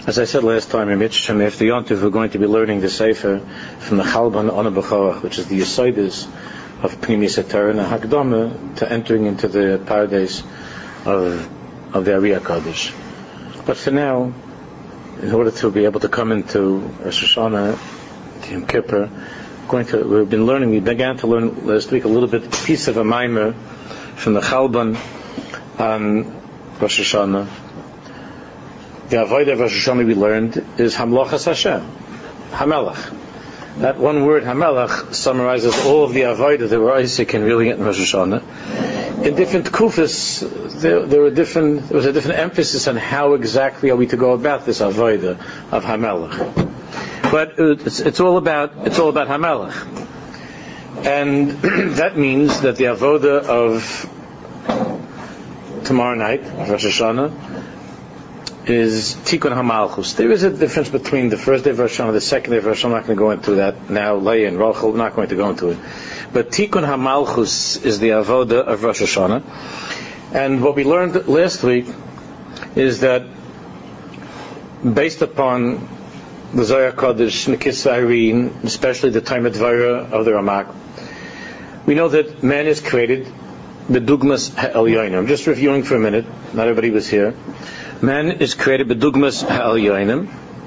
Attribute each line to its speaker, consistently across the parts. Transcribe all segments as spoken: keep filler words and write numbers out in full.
Speaker 1: As I said last time, in Mitzvah, after Yontif, we're going to be learning the Sefer from the Chalban Ana B'Chorach, which is the Yesodis of Pnimis HaTorah and Hakdama to entering into the paradise of of the Ariyah Kodesh. But for now, in order to be able to come into Rosh Hashanah, Yom Kippur, going to we've been learning. We began to learn last week a little bit, a piece of a mimer from the Chalban on Rosh Hashanah. The Avodah of Rosh Hashanah we learned is Hamlochas Hashem, Hamelach. That one word, Hamelach, summarizes all of the Avodah that were Isaac and really in Rosh Hashanah. In different kufas, there, there were different. There was a different emphasis on how exactly are we to go about this Avodah of Hamelach. But it's, it's all about it's all about Hamelach, and that means that the Avodah of tomorrow night, of Rosh Hashanah, is Tikkun HaMalchus. There is a difference between the first day of Rosh Hashanah, the second day of Rosh Hashanah. I'm not going to go into that now. Leah and Rachel, we're not going to go into it. But Tikkun HaMalchus is the Avodah of Rosh Hashanah. And what we learned last week is that based upon the Zohar Kodesh, Nekis V'Arin, especially the time of Dvara of the Ramak, we know that man is created B'Dugmas Ha'elyonim. I'm just reviewing for a minute. Not everybody was here. Man is created b'dugmas ha'elyonim,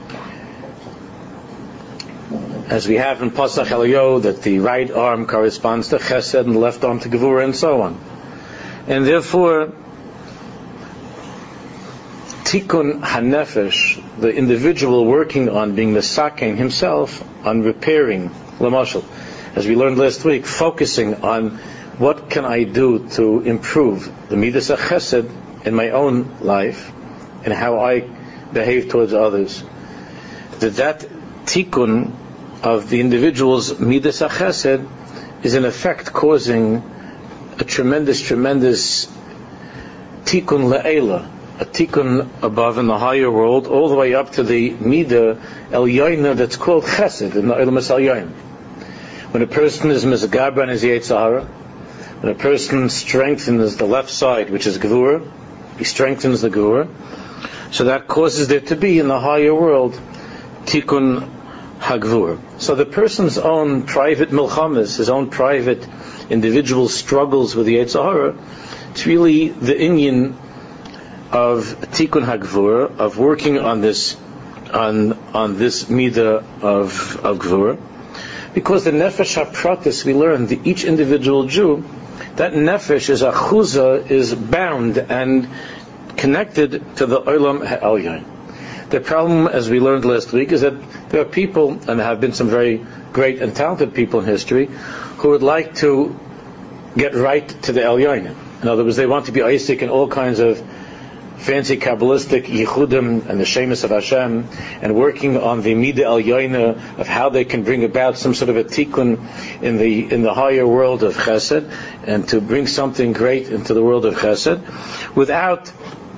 Speaker 1: as we have in Pasach Elyo, that the right arm corresponds to Chesed and the left arm to Gevurah, and so on. And therefore, Tikkun HaNefesh, the individual working on being Mesakein himself, on repairing, Lamashal, as we learned last week, focusing on what can I do to improve the Midas HaChesed in my own life, and how I behave towards others, that that tikkun of the individual's midas hachesed is in effect causing a tremendous, tremendous tikkun le'ela, a tikkun above in the higher world, all the way up to the midah elyoina that's called chesed in the Olamas Elyoin. When a person is mizgaber and is Yetzer Hara, when a person strengthens the left side, which is Gevurah, he strengthens the Gevurah. So that causes there to be in the higher world Tikkun Hagvur. So the person's own private milchamas, his own private individual struggles with the Yetzer Hara, it's really the inyan of Tikkun Hagvur, of working on this on on this midah of of Gvur. Because the nefesh hapratis, we learn that each individual Jew, that nefesh is a chuzah, is bound and connected to the Olam Ha'elyon. The problem, as we learned last week, is that there are people, and there have been some very great and talented people in history, who would like to get right to the Elyon. In other words, they want to be Isaac in all kinds of fancy Kabbalistic Yichudim and the Shemus of Hashem, and working on the Midah Elyoina of how they can bring about some sort of a tikkun in the in the higher world of Chesed, and to bring something great into the world of Chesed, without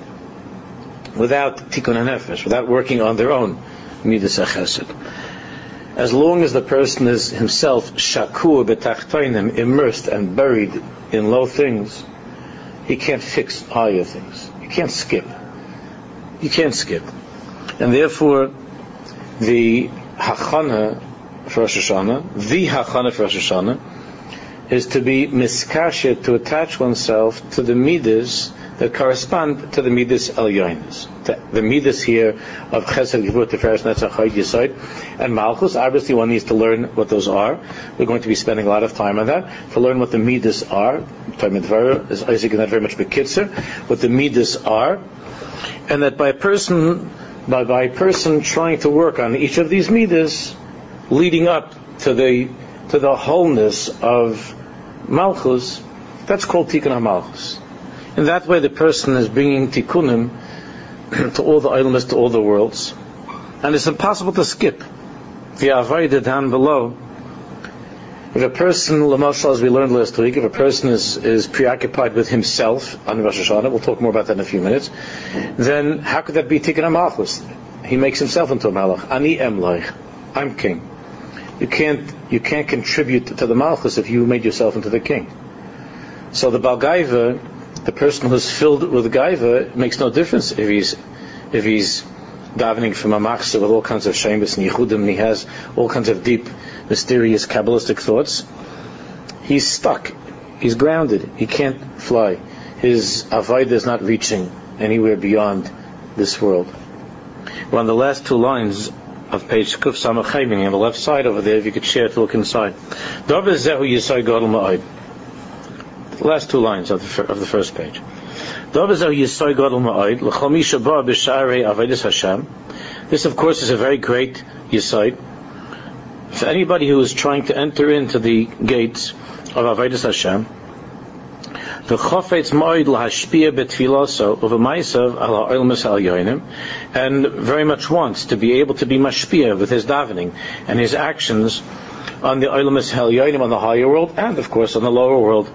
Speaker 1: without tikkun hanefesh, without working on their own midas chesed. As long as the person is himself shakur betachtoinim, immersed and buried in low things, he can't fix higher things. You can't skip. You can't skip. And therefore, the hachana for Rosh Hashanah, the hachana for Rosh Hashanah, is to be miskashet, to attach oneself to the midas that correspond to the midas elyonis. The midas here of chesed, gevurah, tiferes, netzach, chayid, yesod, and malchus. Obviously, one needs to learn what those are. We're going to be spending a lot of time on that to learn what the midas are. Time in Dvara is Isaac and not very much bekitzer. What the midas are, and that by a person, by by a person trying to work on each of these midas, leading up to the to the wholeness of malchus, that's called tikkun hamalchus. In that way, the person is bringing tikkunim to all the ilamas, to all the worlds, and it's impossible to skip the avodah down below. If a person, l'mashal, as we learned last week, if a person is, is preoccupied with himself on Rosh Hashanah, we'll talk more about that in a few minutes, then how could that be tikkun hamalchus? He makes himself into a malach. Ani emloich, I'm king. You can't you can't contribute to the malchus if you made yourself into the king. So the Baal Gaiva, the person who's filled with Gaiva, it makes no difference if he's if he's davening from a machzor with all kinds of shemus and yichudim, and he has all kinds of deep, mysterious, Kabbalistic thoughts, he's stuck. He's grounded. He can't fly. His avodah is not reaching anywhere beyond this world. We're on the last two lines of page Kuf Samach Chayim, on the left side over there, if you could share to look inside. The last two lines of the, of the first page. This, of course, is a very great yesod for anybody who is trying to enter into the gates of Avodas Hashem. And very much wants to be able to be mashpia with his davening and his actions on the Olamas Halyonim, on the higher world, and of course on the lower world.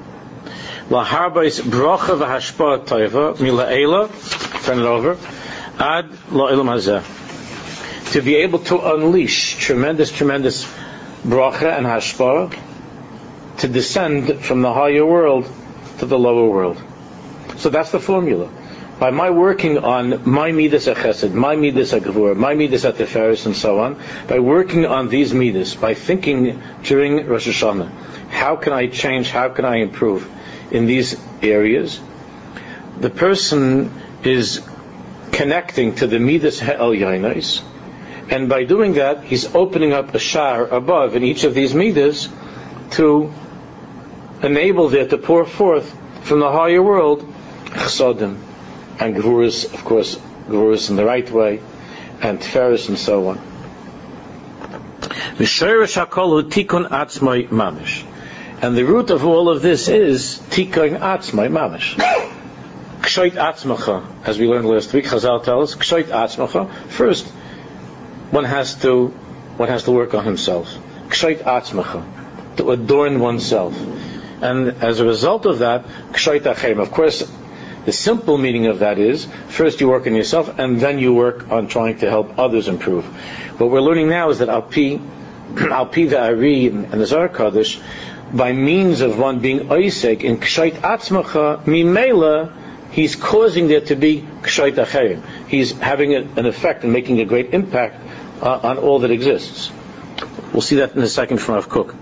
Speaker 1: Turn it over. Ad la'olam hazeh. To be able to unleash tremendous, tremendous bracha and hashpah to descend from the higher world to the lower world. So that's the formula. By my working on my midas chesed, my midas gevurah, my midas tiferes, and so on, by working on these midas, by thinking during Rosh Hashanah, how can I change, how can I improve in these areas, the person is connecting to the midas ha'elyonos, and by doing that, he's opening up a shar above in each of these midas to enable there to pour forth from the higher world chsadim and gevuras, of course, gevuras in the right way, and tiferes, and so on. And the root of all of this is tikkun atzmai mamish. Kshoit atzmacha, as we learned last week, Chazal tells us, kshoit atzmacha. First, one has to one has to work on himself. Kshoit atzmacha, to adorn oneself. And as a result of that, kshoit achem. Of course, the simple meaning of that is, first you work on yourself, and then you work on trying to help others improve. What we're learning now is that al pi, al pi the Ari and the Zohar Kodesh, by means of one being oisek in kshoit atzmacha, mimela, he's causing there to be kshoit achem. He's having a, an effect and making a great impact uh, on all that exists. We'll see that in a second from Rav Kook.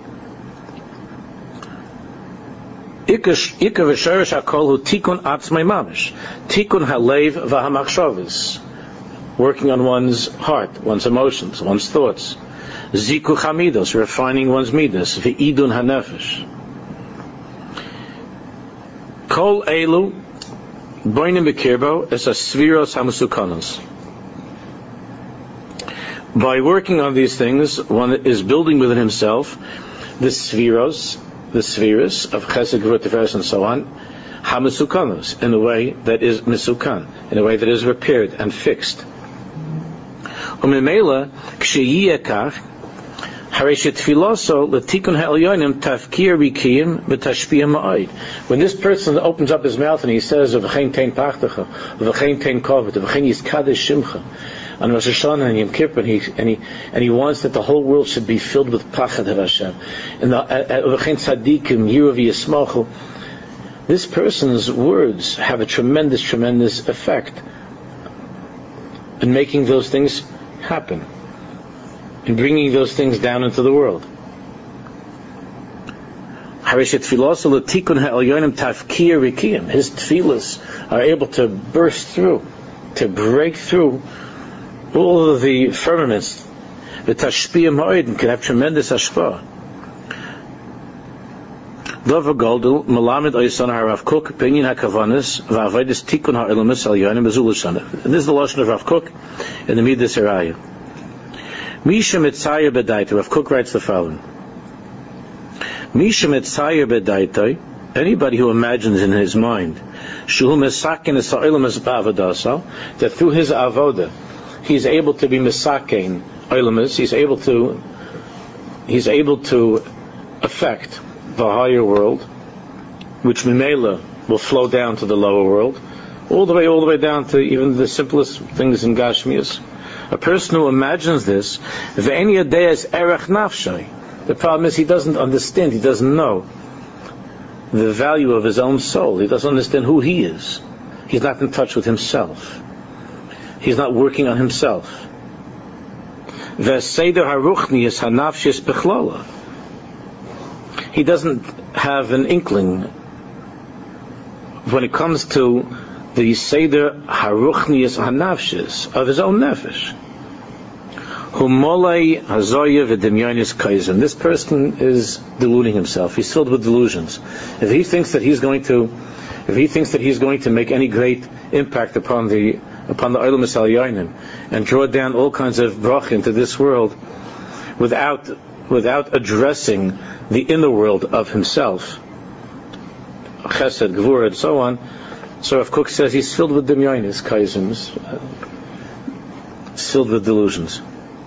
Speaker 1: Ikar v'shorish hakol hu tikkun atzmai mamish, tikkun halev v'hamachshavos, working on one's heart, one's emotions, one's thoughts. Ziku chamidos, refining one's midas, v'idun hanefesh. Kol elu boinim b'kirbo es asviros hamusukanos. By working on these things, one is building within himself the sviros, the spheres of chesed, gevurah, tiferes, and so on, hamusukanos, in a way that is misukan, in a way that is repaired and fixed. Umimela k'sheyiyeh kach, harei shetfiloso l'tikun ha'elyonim tafkir rikiyim v'tashpiyah ma'od. When this person opens up his mouth and he says, "V'chein tein pachtecha, v'chein tein kovet, v'chein yiskadesh shimcha," on Rosh Hashanah and Yom Kippur, and he, and he and he wants that the whole world should be filled with pachad of Hashem. And v'chein tzadikim yiru v'yismachu. This person's words have a tremendous, tremendous effect in making those things happen, in bringing those things down into the world. His tefillas are able to burst through, to break through all of the firmaments. The tashpiyah ma'od can have tremendous hashpah. Dover Goldel Malamed Oysan Harav Kook Pinyin HaKavanis V'Avodis Tikkun HaElamis Al Yonim Bezulashana. This is the lashon of Rav Kook in the Midas Haraya. Misha Mitzayir Bedaita. Rav Kook writes the following: Misha Mitzayir Bedaita. Anybody who imagines in his mind Shuhu Mesakin Es HaElamis Ba'avodasa, that through his avoda he's able to be Mesakin Olamis, he's able to he's able to affect the higher world, which Mimela will flow down to the lower world, all the way, all the way down to even the simplest things in Gashmias. A person who imagines this, the problem is he doesn't understand, he doesn't know the value of his own soul. He doesn't understand who he is. He's not in touch with himself. He's not working on himself. V'seder haruchnius hanafshis bechlala. He doesn't have an inkling when it comes to the seder haruchnius hanafshis of his own nefesh. Humolei hazoya v'demyanis kaizim. This person is deluding himself. He's filled with delusions. If he thinks that he's going to, if he thinks that he's going to make any great impact upon the upon the Olam Yisrael and draw down all kinds of bracha into this world, without without addressing the inner world of himself, Chesed, Gvura, and so on. So Rav Kook says he's filled with demyanis, kaizims, filled with delusions.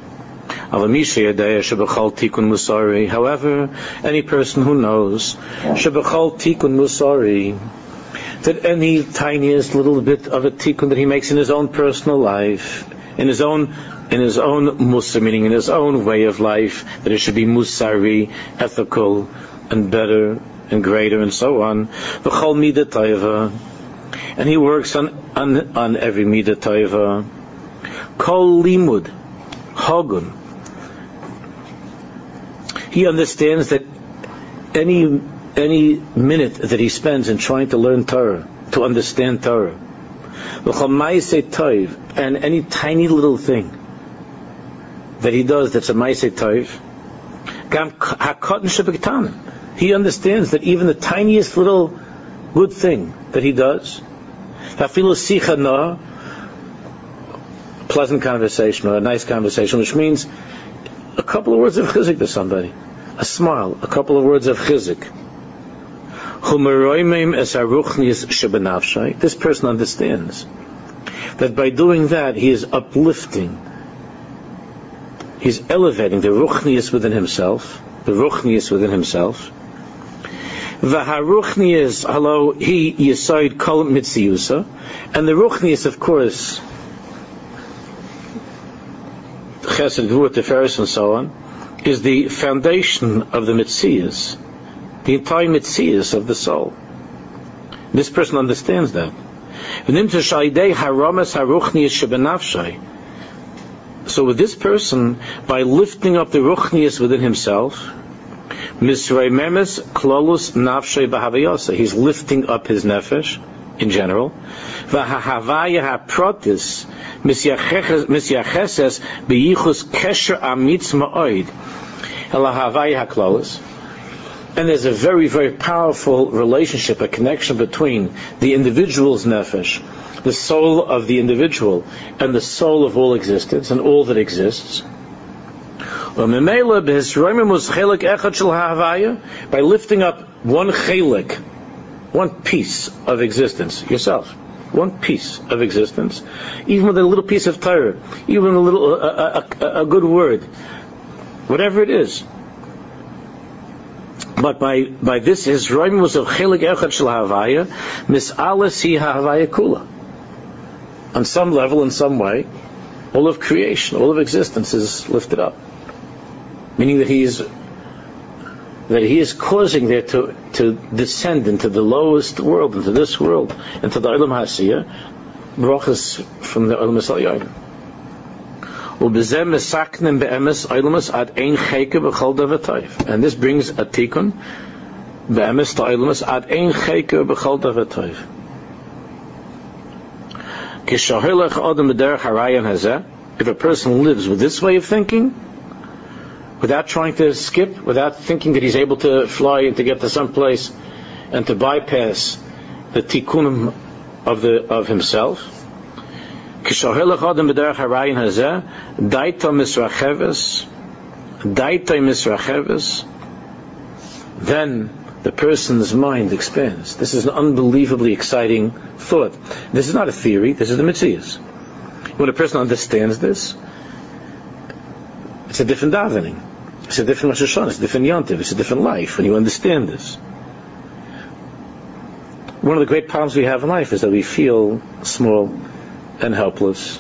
Speaker 1: However, any person who knows shebechal tikkun musari, that any tiniest little bit of a tikkun that he makes in his own personal life, in his own in his own musar, meaning in his own way of life, that it should be musari, ethical, and better, and greater, and so on. V'chol midah taiva, and he works on on, on every midah taiva. Kol limud hagun. He understands that any any minute that he spends in trying to learn Torah, to understand Torah, and any tiny little thing that he does that's a Maaseh Tov, he understands that even the tiniest little good thing that he does, pleasant conversation or a nice conversation, which means a couple of words of chizik to somebody, a smile, a couple of words of chizik. This person understands that by doing that he is uplifting, he's elevating the ruchnius within himself, the ruchnius within himself. V'haruchnius, hello, he yisoid kol mitziusa, and the ruchnius, of course, Chesed, Gvura, Tiferes, and so on, is the foundation of the mitzias, the entire mitzias of the soul. This person understands that. So with this person, by lifting up the ruchnius within himself, he's lifting up his nefesh in general. And there's a very, very powerful relationship, a connection between the individual's nefesh, the soul of the individual, and the soul of all existence and all that exists. By lifting up one chelik, one piece of existence, yourself, one piece of existence, even with a little piece of Torah, even a little, a, a, a, a good word, whatever it is. But by by this is roimus of chelik echad shel havaya misalas hi havaya kula. On some level, in some way, all of creation, all of existence is lifted up, meaning that he is that he is causing there to to descend into the lowest world, into this world, into the Olam Hasiyah, brachas from the Olam Yisrael. And this brings a tikkun be'emes to Eilumas ad ein cheker b'chol davar tov. If a person lives with this way of thinking, without trying to skip, without thinking that he's able to fly and to get to some place and to bypass the tikkunim of the of himself, then the person's mind expands. This is an unbelievably exciting thought. This is not a theory, this is the Metzias. When a person understands this, it's a different davening, it's a different Rosh Hashanah, it's a different Yontiv, it's a different life when you understand this. One of the great problems we have in life is that we feel small and helpless.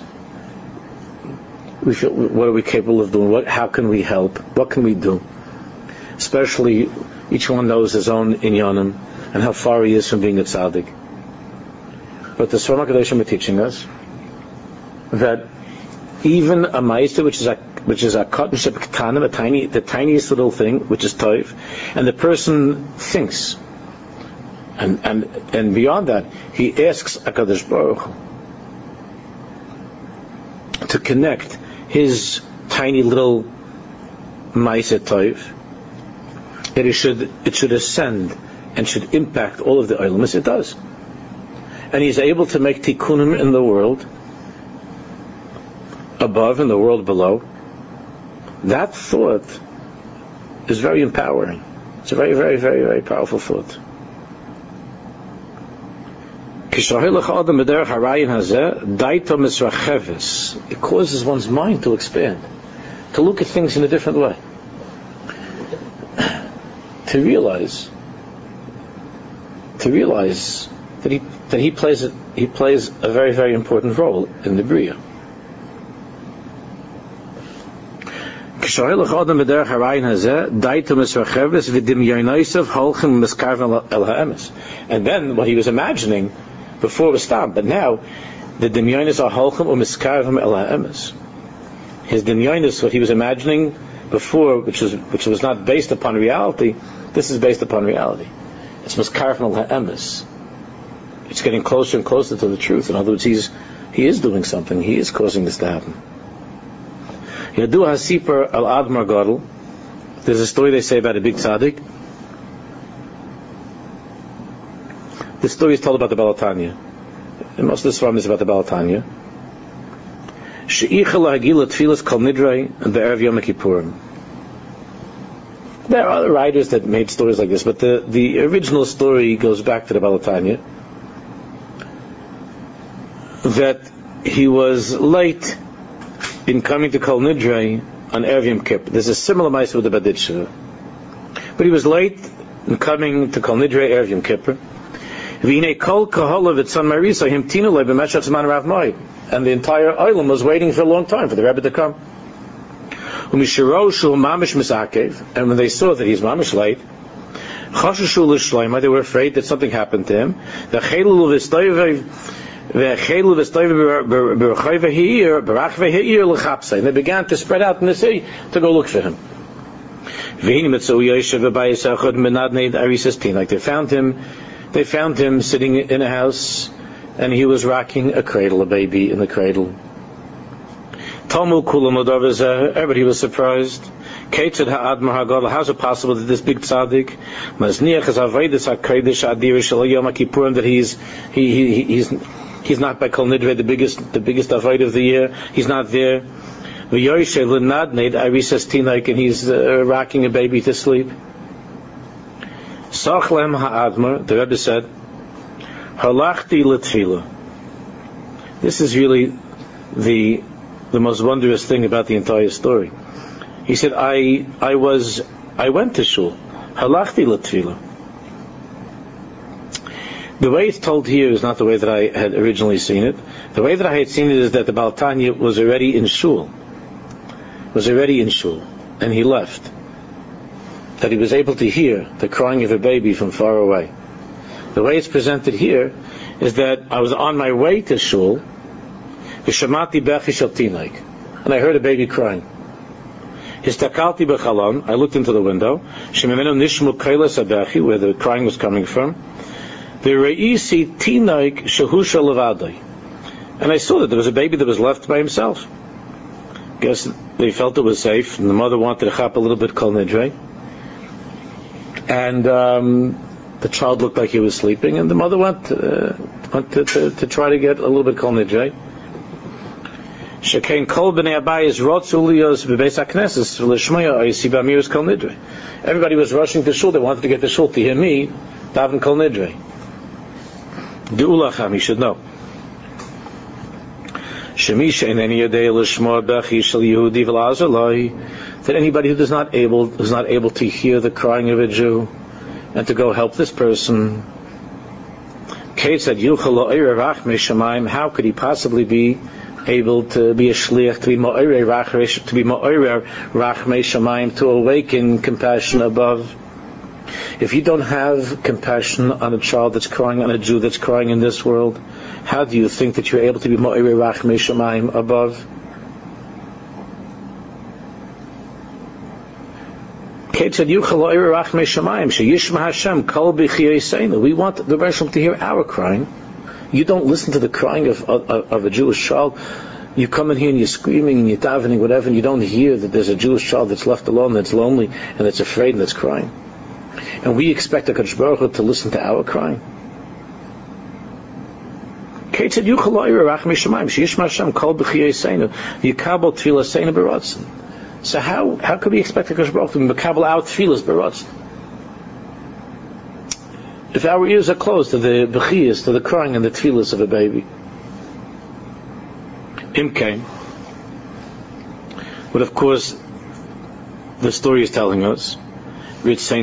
Speaker 1: We feel, what are we capable of doing? What, how can we help? What can we do? Especially, each one knows his own inyanim and how far he is from being a tzaddik. But the Sfar HaKadoshim are teaching us, that even a meister, which is a which is a cotton ship ketanim, a tiny, the tiniest little thing, which is toiv, and the person thinks, and and and beyond that, he asks HaKadosh Baruch Hu to connect his tiny little meiser toiv, that it should it should ascend and should impact all of the olamas. It does, and he's able to make tikkunim in the world above and the world below. That thought is very empowering. It's a very, very, very, very powerful thought. It causes one's mind to expand, to look at things in a different way, to realize, to realize that he that he plays a, he plays a very, very important role in the Bria. When he was and then what he was imagining before was stopped, but now the dimyonis are holchem or miskarvim el ha'emes. His dimyonis, what he was imagining before, which was which was not based upon reality, this is based upon reality. It's miskarvim el ha'emes. It's getting closer and closer to the truth. In other words, he's he is doing something. He is causing this to happen. Yadu Hasipar al Admar Gadol. There's a story they say about a big tzaddik. This story is told about the Balatanya. And most of this from is about the Balatanya. She'icha la'agila tfilas kol nidrei be'erev Yom Kippurim. There are other writers that made stories like this, but the, the original story goes back to the Balatanya. That he was late in coming to Kol Nidrei on Erev Yom Kippur. There's a similar ma'aseh with the Baditcha. But he was late in coming to Kol Nidrei Erev Yom Kippur. V'inei kol kaholav etzan marisa himtinu lei b'meshach zman rav moed. And the entire olam was waiting for a long time for the Rebbe to come. U'mishiro shu mamish misakev. And when they saw that he's mamish late, chashashu l'shloima, they were afraid that something happened to him. The chelu v'stoyev and they began to spread out in the city to go look for him. Like they found him, they found him sitting in a house, and he was rocking a cradle, a baby in the cradle. Everybody was surprised. How's it possible that this big tzaddik, that he's he, he he's he's not by Kol Nidrei, the biggest the biggest avoid of the year. He's not there. And he's uh, rocking a baby to sleep. The Rebbe said, "Halachti l'tfila." This is really the the most wondrous thing about the entire story. He said, I I was I went to shul. Halachti l'tfila. The way it's told here is not the way that I had originally seen it. The way that I had seen it is that the Baal Tanya was already in shul. Was already in shul. And he left. That he was able to hear the crying of a baby from far away. The way it's presented here is that I was on my way to shul, v'shamati bechi shel tinaik, and I heard a baby crying. Histakalti b'chalon, I looked into the window, shemimenu nishmu kailas abechi, where the crying was coming from, v'reisi tinaik shehusha levadai, and I saw that there was a baby that was left by himself. Guess they felt it was safe, and the mother wanted to chop a little bit kol nidrei, and um, the child looked like he was sleeping, and the mother went, uh, went to, to, to try to get a little bit kol nidrei. Shekain kol b'nei abayis rotzu liyos b'beis hakneses l'shmaya ayisi b'amiris kol nidrei. Everybody was rushing to shul. They wanted to get to shul to hear me daven kol nidrei. Du'ulacham, you should know. Shemi she'eneni yodei l'shma bechi shel Yehudi v'la'azar loi. That anybody who is not able, who's not able to hear the crying of a Jew, and to go help this person, Kate said, how could he possibly be able to be a shliach, to be ma'orei rachmei, to be ma'orei rachmei shamayim, to awaken compassion above? If you don't have compassion on a child that's crying, on a Jew that's crying in this world, how do you think that you're able to be Mo'irei Rachmei Shamayim above? We want the Bereshit to hear our crying. You don't listen to the crying of, of, of a Jewish child. You come in here and you're screaming and you're davening, whatever, and you don't hear that there's a Jewish child that's left alone, that's lonely, and that's afraid and that's crying. And we expect the Kadosh Baruch Hu to listen to our crying. So how how could we expect the Kadosh Baruch Hu to makabel out tefillas b'ratzon? If our ears are closed to the bechiyas, to the crying and the tefillas of a baby? Imkain. But of course, the story is telling us, we have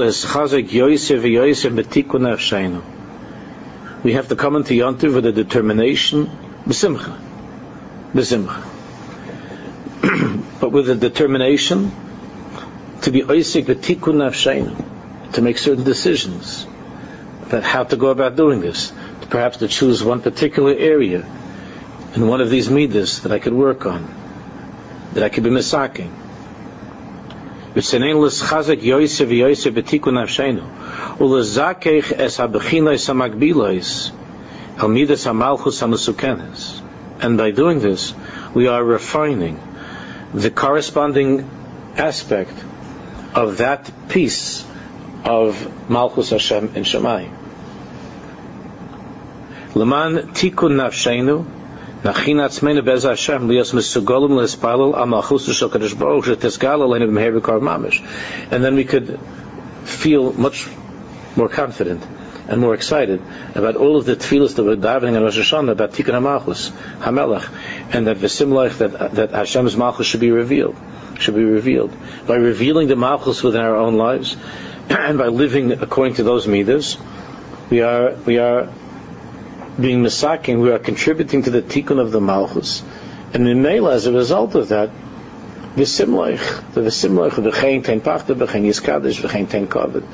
Speaker 1: to come into Yontiv with a determination, b'simcha, b'simcha. But with a determination to be oisik b'tikun nafsheinu, to make certain decisions about how to go about doing this, to perhaps to choose one particular area in one of these midas that I could work on, that I could be misaking. V'tzenein l'schazek yoyse v'yoyse b'tikun nafsheinu u'lezakech es ha'bechinois ha'magbilois al midas ha'malchus ha'mesukenes. And by doing this, we are refining the corresponding aspect of that piece of Malchus Hashem in Shamayim. L'man tikun nafsheinu nachin atzmeinu bez Hashem lios mesugolim l'espalel al Malchus Shel Kadosh Baruch Hu shetizgal aleinu b'meher b'kar mamish. And then we could feel much more confident and more excited about all of the tefillas that we're davening on Rosh Hashanah about Tikkun HaMalchus, HaMelech, and that the simlach that that Hashem's Malchus should be revealed, should be revealed by revealing the Malchus within our own lives, and by living according to those midas. We are we are being misaking. We are contributing to the Tikkun of the Malchus, and in Mela, as a result of that, the simlach, the simlach, v'chein tein pachta, v'chein yiskadish, v'chein tein kavod,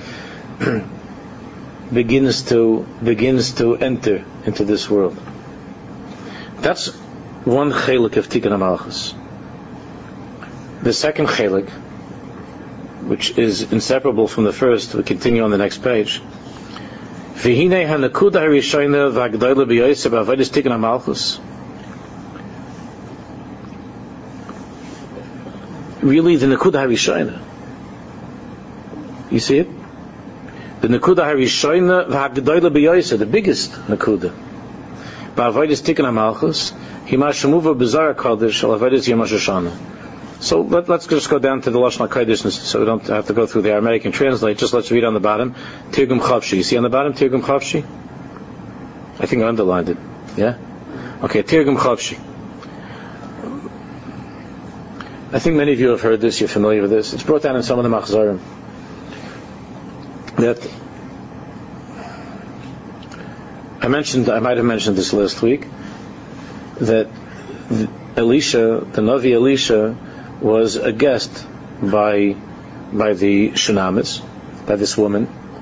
Speaker 1: begins to begins to enter into this world. That's one chelik of Tikkun HaMalchus. The second chelik, which is inseparable from the first, we continue on the next page. V'hinei hanakuda harishayna v'agdayla b'yosef b'avodas Tikkun HaMalchus. Really, the nakuda harishayna. You see it? The Nakuda Harishayna v'Hagdoila b'Yosef, the biggest Nakuda. Ba'avodas Tikkun HaMalchus, Himashamuva b'Zara Kodesh, al avodas Yom HaShoshana. So let, let's just go down to the Lashon HaKodesh, so we don't have to go through the Aramaic and translate. Just let's read on the bottom. Tirgum Chavshi. You see on the bottom, Tirgum Chavshi? I think I underlined it. Yeah? Okay, Tirgum Chavshi. I think many of you have heard this, you're familiar with this. It's brought down in some of the Machzorim. That I mentioned, I might have mentioned this last week, that Elisha, the Navi Elisha, was a guest by by the Shunamis, by this woman,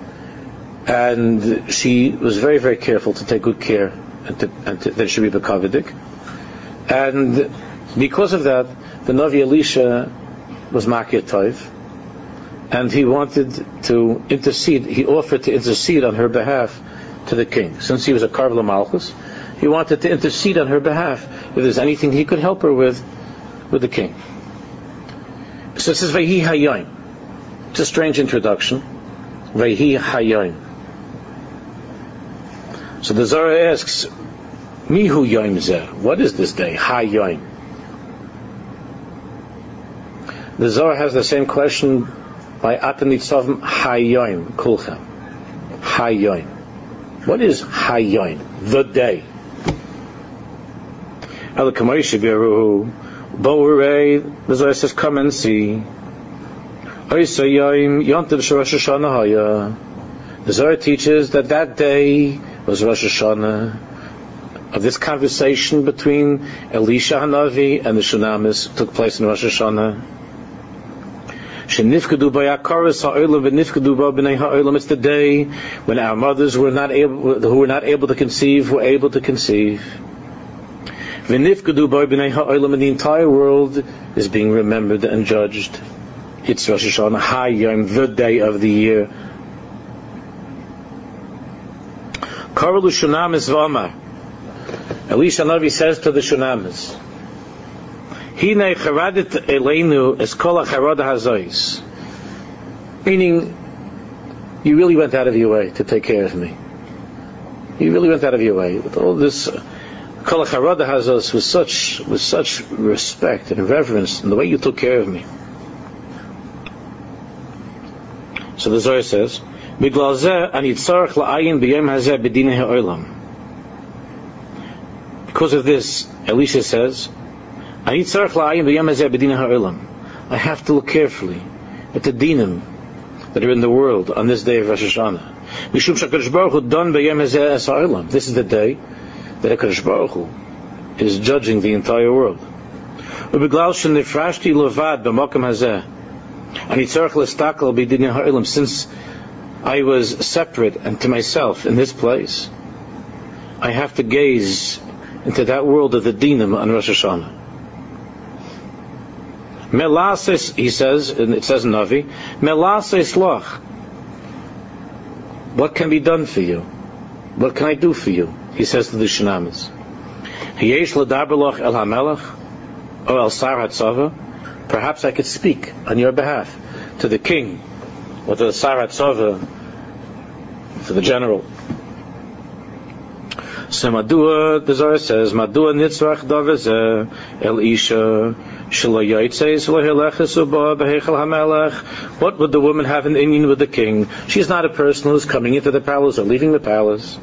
Speaker 1: and she was very, very careful to take good care and, to, and to, that she be B'Kavadik. And because of that, the Navi Elisha was Makir Tov, and he wanted to intercede, he offered to intercede on her behalf to the king. Since he was a Karvel Malchus, he wanted to intercede on her behalf if there's anything he could help her with, with the king. So it says, Vayhi Hayoim. It's a strange introduction. Vayhi Hayoim. So the Zohar asks, Mihu Yoim Zeh. What is this day? Hayoim. The Zohar has the same question by Atanitzav Hayoim Kulchem. Hayoim. What is Hayoim? The day. Elakamai Shibiru Bourei. The Zohar says, come and see. Oisayoim Yontiv Rosh Hashanah Haya. The Zohar teaches that that day was Rosh Hashanah. Of this conversation between Elisha Hanavi and the Shunamis took place in Rosh Hashanah. Shenifkadu b'yakaras ha'olam v'nifkadu b'bnei ha'olam. It's the day when our mothers were not able, who were not able to conceive, were able to conceive. V'nifkadu b'bnei ha'olam, and the entire world is being remembered and judged. It's Rosh Hashanah Hayom, the day of the year. Karalu Shunamis v'amar. Elisha Navi says to the Shunamis, Hinei charadet eleinu es kol hacharada hazois. Meaning, you really went out of your way to take care of me. You really went out of your way. With all this kol hacharada hazos, with such, with such respect and reverence, and the way you took care of me. So the Zohar says, Biglal zeh ani tzarech la'ayin b'yom hazeh b'dinei ha'olam. Because of this, Elisha says, I have to look carefully at the dinim that are in the world on this day of Rosh Hashanah. This is the day that HaKadosh Baruch Hu is judging the entire world. Since I was separate and to myself in this place, I have to gaze into that world of the dinim on Rosh Hashanah. Melases, he says, and it says in Navi, Melases loch. What can be done for you? What can I do for you? He says to the Shunamis. Hiyesh l'daber loch el hamelech, or el sar hatzava. Perhaps I could speak on your behalf to the king, or to the sar hatzava, to the general. So Madua, the Zohar says, Madua nitzrach davazeh el isha. What would the woman have in the Indian with the king? She's not a person who's coming into the palace or leaving the palace.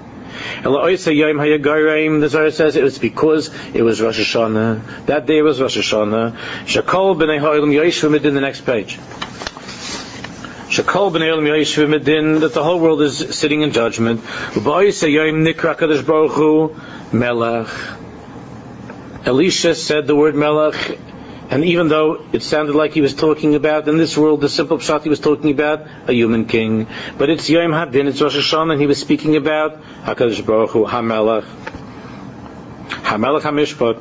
Speaker 1: The Zohar says it was because it was Rosh Hashanah. That day was Rosh Hashanah. Shakol b'nei ha'olam yoshvim medin, the next page. Shakol b'nei ha'olam yoshvim medin, that the whole world is sitting in judgment. Nikra Kadosh Baruch Hu Melech. Elisha said the word Melech, and even though it sounded like he was talking about, in this world, the simple pshat, he was talking about a human king. But it's Yom Hadin, it's Rosh Hashanah, and he was speaking about HaKadosh Baruch Hu, HaMelech. HaMelech HaMishpat.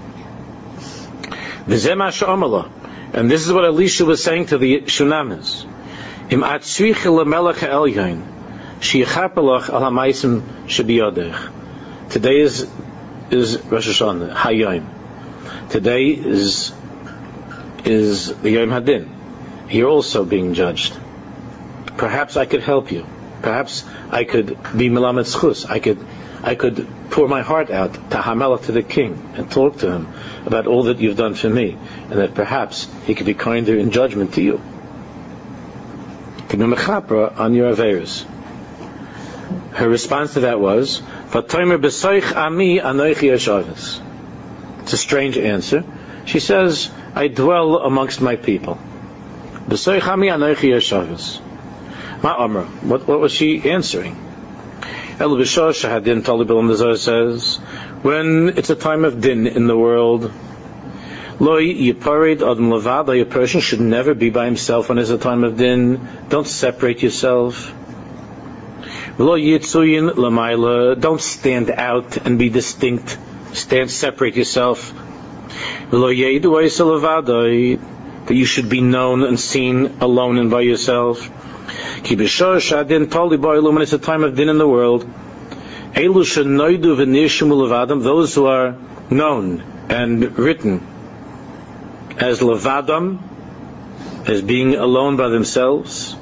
Speaker 1: V'zeh ma she'amar. And this is what Elisha was saying to the Shunamis. Im atzrich lemelech ha'elyon, she'yichapelach al ha'maisim shebiyodech. Today is, is Rosh Hashanah, Hayom. Today is is the Yom Hadin. You're also being judged. Perhaps I could help you. Perhaps I could be Melamed Schus. I could I could pour my heart out to Hamelech, to the king, and talk to him about all that you've done for me, and that perhaps he could be kinder in judgment to you. To be mechapra on your averos. Her response to that was, V'tomer b'soich ami anochi yeshavas. It's a strange answer. She says, I dwell amongst my people. B'soich ami anochi yeshavas. Ma amra. What what was she answering? El b'shosh hadin talibil, the Zohar says, when it's a time of din in the world, lo yiparid adam levad, a person should never be by himself when it's a time of din. Don't separate yourself. Lo yitzuyin l'mayla, don't stand out and be distinct. Stand, separate yourself. Lo yeidu eisa levadai, that you should be known and seen alone and by yourself. Ki b'shosh hadin tali ba'ilum, when it's a time of din in the world. Elu shenoidu v'nishmu levadam, those who are known and written as levadam, as being alone by themselves.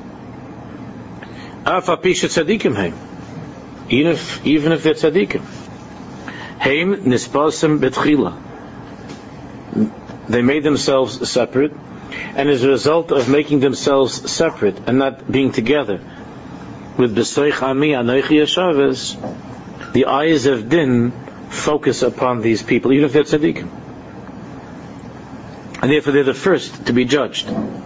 Speaker 1: Af apisha tzadikim heim, even if even if they're tzadikim. Heim nispasim betchila, they made themselves separate, and as a result of making themselves separate and not being together with b'soich ami anochi yeshavas, the eyes of din focus upon these people, even if they're tzadikim, and therefore they're the first to be judged.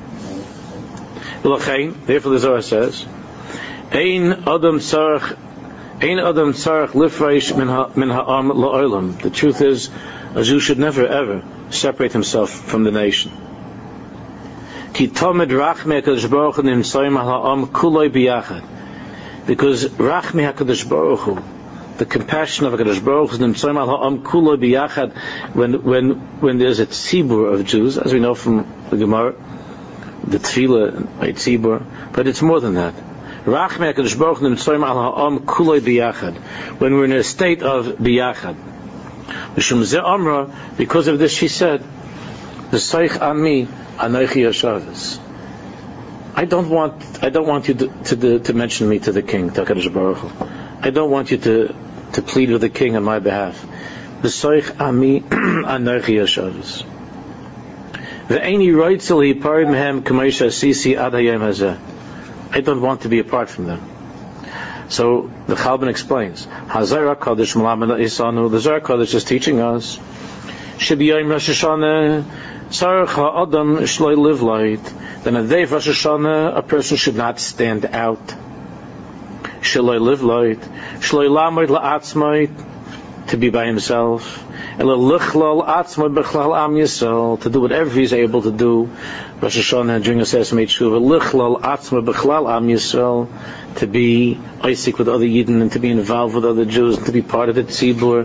Speaker 1: Therefore the Zohar says, Ein adam tzarech, ein adam tzarech lifreish min ha'am la'olam. The truth is, a Jew should never ever separate himself from the nation. Because Ki tomed rachme HaKadosh Baruch Hu nimtzoyim al ha'am kuloi biyachad. Because rachme HaKadosh Baruch Hu, the compassion of HaKadosh Baruch Hu, nimtzoyim al ha'am kuloi biyachad, when when when there's a tzibur of Jews, as we know from the Gemara, the tefillah by tzibur, but it's more than that. Rachme HaKadosh Baruch Hu nimtzoyim al ha'am kuloi biyachad, when we're in a state of biyachad. Mishum ze amra, because of this she said, V'soich ami anochi yashavas. I don't want I don't want you to to, to mention me to the king, to HaKadosh Baruch Hu. I don't want you to, to plead with the king on my behalf. V'soich ami anochi yashavas. Ve'eni roitzel hiparid mehem k'moshe asisi ad hayom hazeh. I don't want to be apart from them. So the Chalban explains, Hazar HaKadosh Malamed Isanu, the Zohar HaKadosh is teaching us, Shebiyayim Rosh Hashanah, Tzarech HaAdam Shloi Livlait, then a day of Rosh Hashanah, a person should not stand out. Shloi Livlait, Shloi Lamoid La'atzmoid, to be by himself, Ela Lichlal Atzmoid B'chlal Am Yisrael, to do whatever he's able to do, Rosh Hashanah during a Sesame Tshuva, Lichlal Atzmoid B'chlal Am Yisrael, to be Isaac with other Yidden and to be involved with other Jews and to be part of the Tzibur.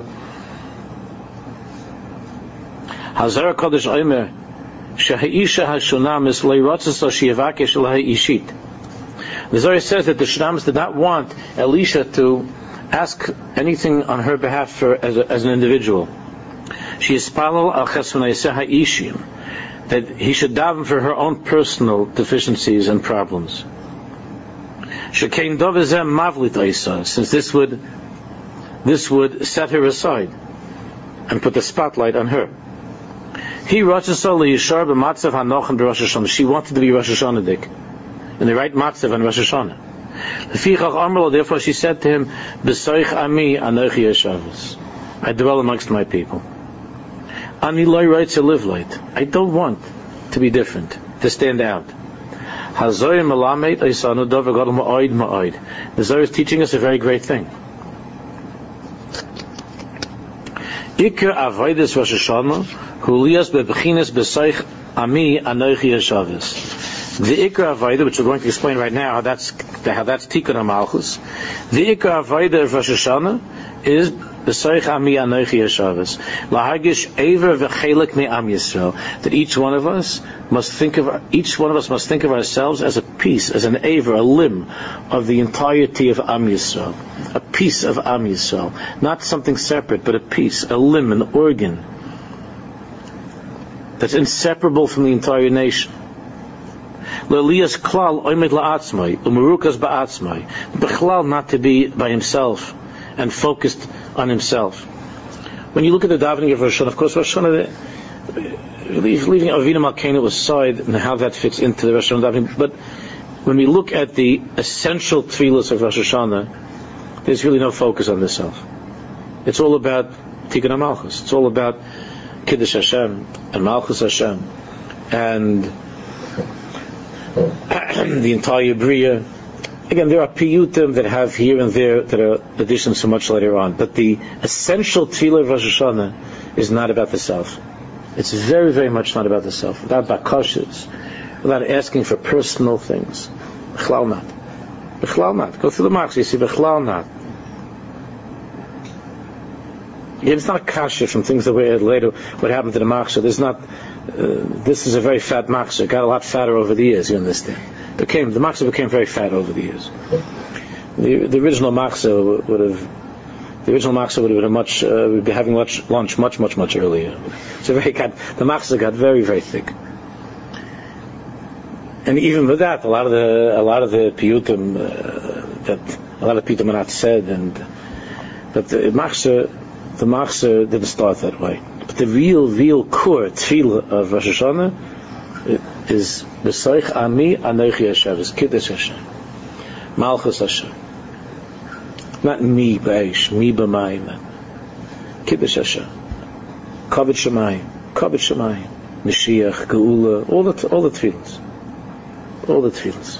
Speaker 1: Hazar HaKadosh Omer Sheha'isha HaShunam is Leiratzasa She'evakesh L'Ha'ishit. The Zohar says that the Shunamis did not want Elisha to ask anything on her behalf for, as, a, as an individual. She is Palal Al Chesronayiseh Ha'ishim, that he should daven for her own personal deficiencies and problems. Shekain Dovizem Mavlit Isa, since this would this would set her aside and put the spotlight on her. He Rosh Hashanah Yishar b'matzav hanochen b'Rosh Hashanah. She wanted to be Rosh Hashanah dik, in the right matzav on Rosh Hashanah. Lefichach Amrlo, therefore she said to him, B'soich ami anochi yeshavos. I dwell amongst my people. Ani loy roitze livleit. I don't want to be different, to stand out. Hazoy melamed isanu davar gadol ma'oid ma'oid. The Zohar is teaching us a very great thing. Ikar avodas Rosh Hashanah hulias bebchinas b'soich ami anochi yeshavos. The Ikar avodah, which we're going to explain right now, how that's how that's Tikkun HaMalchus. The Ikar avodah of Rosh Hashanah is b'soich ami anochi yeshavos. Lahagish ever v'chelik me'am Yisrael. That each one of us must think of each one of us must think of ourselves as a piece, as an aver, a limb of the entirety of Am Yisrael, a piece of Am Yisrael, not something separate, but a piece, a limb, an organ that's inseparable from the entire nation. L'Elias klal oimed la'atzmai, u'merukas ba'atzmai. B'chlal, not to be by himself and focused on himself. When you look at the davening of Rosh Hashanah, of course Rosh Hashanah, leaving Avinu Malkeinu aside and how that fits into the Rosh Hashanah davening, but when we look at the essential tefillos of Rosh Hashanah, there's really no focus on the self. It's all about Tikkun HaMalchus. It's all about Kiddush Hashem and Malchus Hashem and the entire Bria. Again, there are piyutim that have here and there that are additions so much later on, but the essential tefillah of Rosh Hashanah is not about the self. It's very, very much not about the self. Without bakashas, without asking for personal things. B'chlal not. B'chlal not. Go through the marks, you see, b'chlal not. It's not kasha from things that we had later, what happened to the maksha. There's not, uh, this is a very fat maksha. It got a lot fatter over the years, you understand. Became, the maksha became very fat over the years. The, the original maksha would have, the original maksha would have been much, uh, would be having lunch, lunch much, much, much earlier. So very, got, the maksha got very, very thick. And even with that, a lot of the, a lot of the piyutim, uh, that, a lot of piyutim are not said, and, but the maksha, the Machzor didn't start that way. But the real, real core tefillah of Rosh Hashanah is B'soich ami anochi yeshavos, Kiddush Hashem, Malchus Hashem. Not me b'eish, me b'mayim. Kiddush Hashem, Kavod Shemayim, Kavod Shemayim, Mashiach, Geula, all the all the tefillahs, all the tefillahs.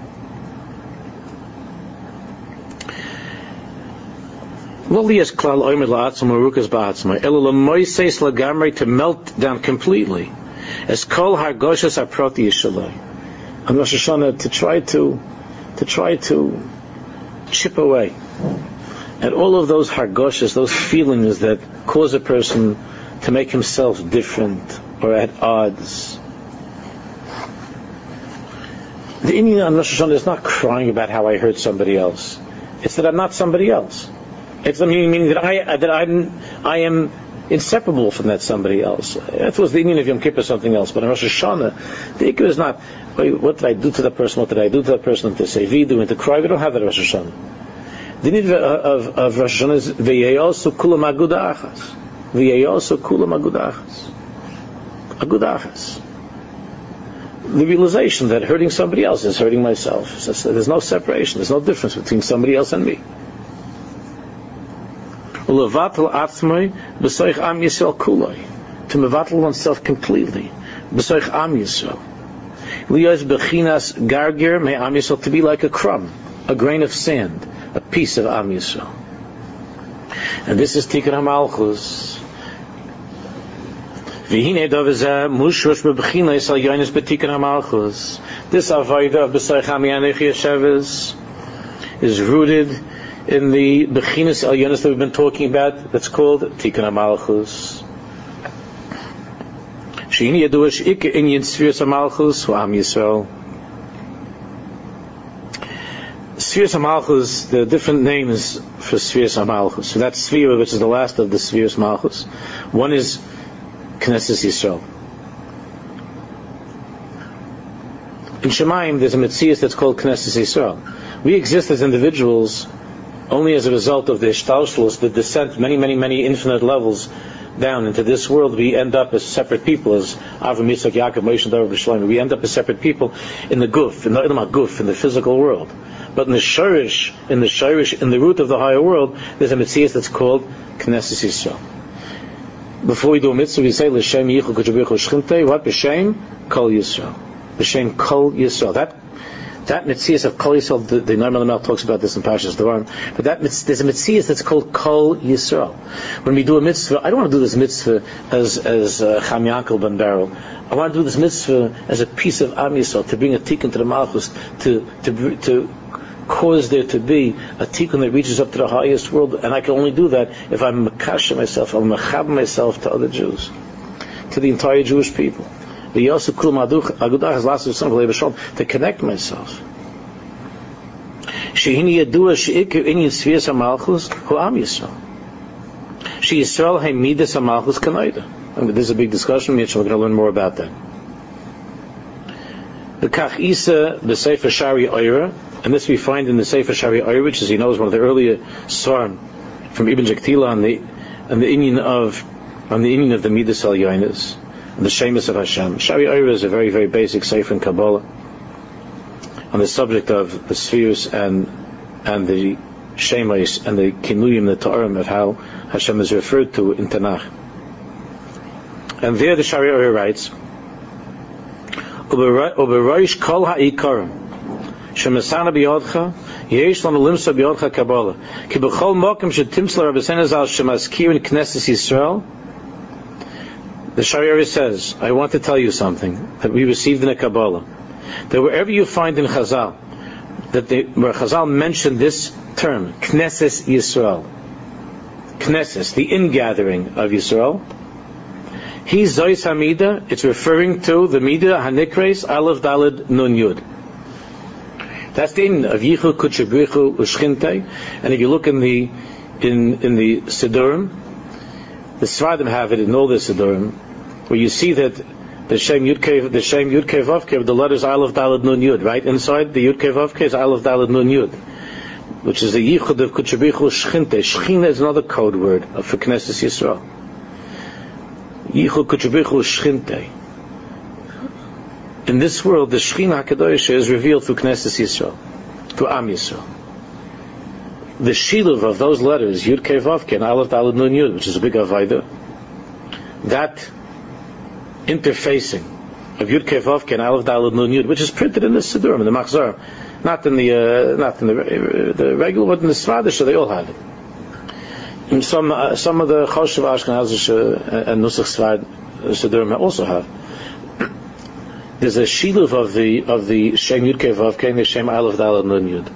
Speaker 1: To melt down completely. as kol hargoshas aproti yishaloi. On Rosh Hashanah, to try to, to try to chip away at all of those hargoshas, those feelings that cause a person to make himself different or at odds. The Indian on Rosh Hashanah is not crying about how I hurt somebody else. It's that I'm not somebody else. It's meaning, meaning that I that I'm I am inseparable from that somebody else. That was the Indian of Yom Kippur, something else. But in Rosh Hashanah, the Ikar is not, what did I do to that person? What did I do to that person? To say vidu and to cry. We don't have that in Rosh Hashanah. The need of, of, of Rosh Hashanah is v'yeyosu kulam aguda achas. V'yeyosu kulam aguda achas. Aguda achas. The realization that hurting somebody else is hurting myself. So there's no separation. There's no difference between somebody else and me. To mevatel oneself completely. B'soich am Yisrael. Liyos bechinas gargir me am Yisrael, to be like a crumb, a grain of sand, a piece of am Yisrael. And this is Tikkun HaMalchus. V'hinei dovizeh mushrosh bebechinas al yonis b'Tikkun HaMalchus. This avodah of b'soich am Yanechi Yesheves is rooted in the Bechinas Elyonis that we've been talking about, that's called Tikkun HaMalchus. She'ini yadua she'ikar inyan Sfiras HaMalchus hu Am Yisrael. Sfiras HaMalchus, there are different names for Sfiras HaMalchus. So that Sfira, which is the last of the Sfiras HaMalchus. One is Knesset Yisrael. In Shemaim, there's a Metzias that's called Knesset Yisrael. We exist as individuals only as a result of the Ishtalshlus, the descent, many, many, many infinite levels down into this world. We end up as separate people, as Avram, Yitzchak, Yaakov, Moshe, and David B'Shlomo. We end up as separate people in the guf, in the Ilma guf, in the physical world. But in the shirish, in the shirish, in the root of the higher world, there's a mitzvah that's called Knesset Yisrael. Before we do a mitzvah, we say L'Shem Yichud K'Jabrichu Shchintei. What? B'Shem Kol Yisrael. B'Shem Kol Yisrael. That That Metzias of Kol Yisrael, the, the Noam Lamel talks about this in Parshas Devarim, but that there's a Metzias that's called Kol Yisrael. When we do a mitzvah, I don't want to do this mitzvah as as uh, Cham Yankel ben Beryl. I want to do this mitzvah as a piece of Am Yisrael, to bring a tikkun to the Malchus, to to to cause there to be a tikkun that reaches up to the highest world, and I can only do that if I'm mekasher myself, I'm mechab myself to other Jews, to the entire Jewish people. To connect myself. Shehini yadua she'ikar inyan Sfiras HaMalchus hu Am Yisrael. She Yisrael hay midas HaMalchus kanaida. This is a big discussion. We're going to learn more about that. The Kach Isa, the Sefer Shari Oira, and this we find in the Sefer Shari Oira, which, as you know, is one of the earlier Svarim from Ibn Jaktila on the on the Indian of on the Indian of the Midas Al Yonis, the Shemus of Hashem. Shari Oira is a very, very basic Sefer in Kabbalah on the subject of the spheres and and the Shemus and the Kinuyim, the Ta'arim, of how Hashem is referred to in Tanakh. And there the Shari Oira writes, Uberoish kol ha'ikarim shemasana biyodcha yesh lanu limsa biyodcha Kabbalah ki b'chol mokem shetimtzla Rabbeinu Zal shemaskir in Knesset Yisrael. The Shari Oira says, I want to tell you something that we received in the Kabbalah, that wherever you find in Chazal that they, where Chazal mentioned this term Knesset Yisrael, Knesset, the ingathering of Yisrael, He Zois Hamida, it's referring to the Mida Hanikres Aleph Daled Nun Yud. That's the end of Yichud Kutchabrichu Ushchintei. And if you look in the in in the Sidurim, the Sfadim have it in all the Sidurim, where you see that the Shem Yudkei, the Shem Yudkei Vavkei, the letters Aleph Daled Nun Yud, right inside the Yudkei Vavkei is Aleph Daled Nun Yud, which is the Yichud of Kutchabrichu Ushchintei. Shechina is another code word for Knesset Yisrael. Yichud Kutchabrichu Shchintei. In this world, the Shechina HaKadosh is revealed through Knesset Yisrael, through Am Yisrael. The Shiluv of those letters, Yud Kei Vav Kei and Aleph Daled Nun Yud, which is a big Avaida, that interfacing of Yud Kei Vav Kei and Aleph Daled Nun Yud, which is printed in the Sidurim, in the Machzor, not in the uh, not in the, uh, the regular, but in the Svadish, they all have it. And some uh, some of the Choshev Ashkenazish uh, and Nusach Svad Sidurim also have. there's a shiluv of the of the Shem Yud Kei Vav Kei, the Shem Aleph Daled Nun Yud.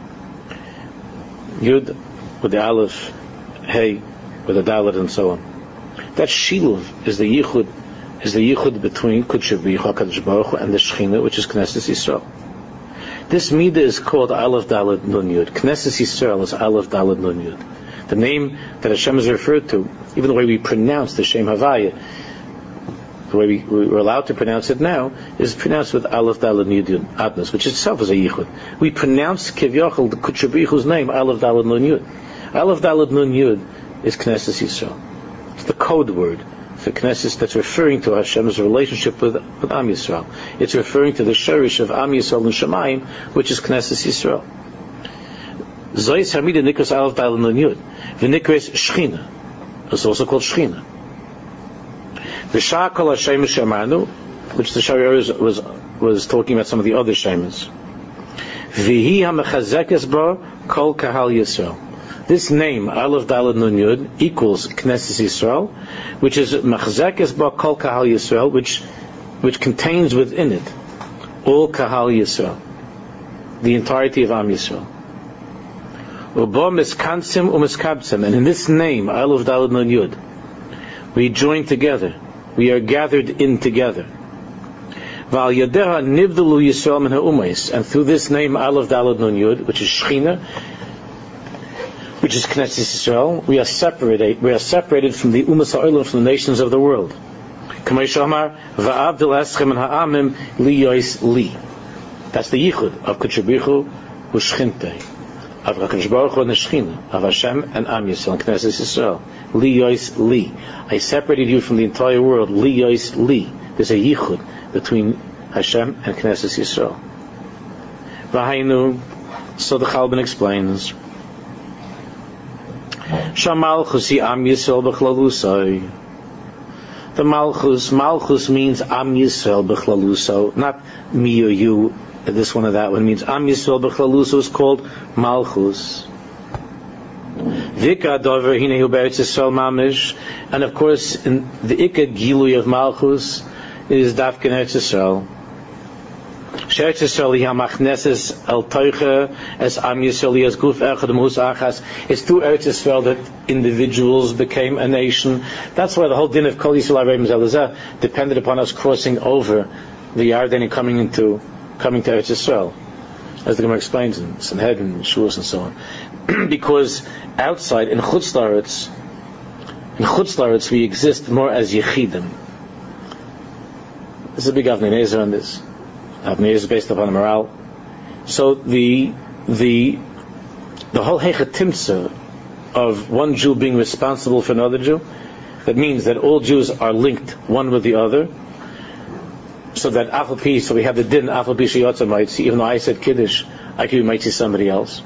Speaker 1: Yud with the Aleph, Hey with the Daled, and so on. That shiluv is the yichud, is the yichud between Kudsha B'Yichu HaKadosh Baruch Hu and the Shechina, which is Knesset Yisrael. This midah is called Aleph Daled Nun Yud. Knesset Yisrael is Aleph Daled Nun Yud. The name that Hashem is referred to, even the way we pronounce the Shem Havaya, the way we, we're allowed to pronounce it now, is pronounced with Aleph Daled Nun Yud Adnas, which itself is a yichud. We pronounce Kivyachol, the Kudsha B'Yichu's name, Aleph Daled Nun Yud. Aleph Daled Nun Yud is Knesset Yisrael. It's the code word for Knesset that's referring to Hashem's relationship with, with Am Yisrael. It's referring to the sherish of Am Yisrael and Shemayim, which is Knesset Yisrael. Zois Hamida Nikras Aleph Daled Nun Yud. V'Nikras Shechina. It's also called Shechina. V'Shah Kol Hashem Shemanu, which the Shari was, was was talking about some of the other Shemas. V'Hi HaMechazekes Bo Kol Kahal Yisrael. This name, Aleph Daled Nun Yud, equals Knesset Yisrael, which is Machzekes Ba Kol Kahal Yisrael, which which contains within it all Kahal Yisrael, the entirety of Am Yisrael. Ubo Miskansim Umiskabsim, and in this name, Aleph Daled Nun Yud, we join together, we are gathered in together. Val Yadeha Nivdalu Yisrael Min HaUmais, and through this name, Aleph Daled Nun Yud, which is Shechina, which is Knesset Yisrael, we are separated. We are separated from the Umas HaOlam, from the nations of the world. That's the yichud of Kudsha B'Yichu u'Shchinte, of HaKadosh Baruch Hu and the Shechina, of Hashem and Am Yisrael, and Knesset Yisrael. Li yois li. I separated you from the entire world. Li yois li. There's a yichud between Hashem and Knesset Yisrael. V'hainu. So the Chalban explains. Shamalchus Am Yisrael b'chlalusai. The Malchus, Malchus means Am Yisrael b'chlaluso, not me or you, this one or that one. It means Am Yisrael b'chlaluso is called Malchus. Vika dover hinehu be'eretz Yisrael mamish, and of course, in the Ikka Gilui of Malchus is Dafka Eretz Yisrael. Sheretz Yisrael hi hamachneses el toiche es Am Yisrael as guf echad mus achas. It's through Eretz Yisrael that individuals became a nation. That's why the whole din of Kol Yisrael Arei Zelazah depended upon us crossing over the Yarden and coming into coming to Eretz Yisrael, as the Gemara explains in Sanhedrin and Shuas and so on. Because outside in Chutz La'aretz, in Chutz La'aretz we exist more as Yechidim. There's a big Avnei Nezer on this. Avnei is based upon a morale. So the the the whole Hechatimtza of one Jew being responsible for another Jew, that means that all Jews are linked one with the other. So that Afal Pi, so we have the din Afal Pi Sheyotza Maitzi. Even though I said Kiddush, I could be Maitzi somebody else,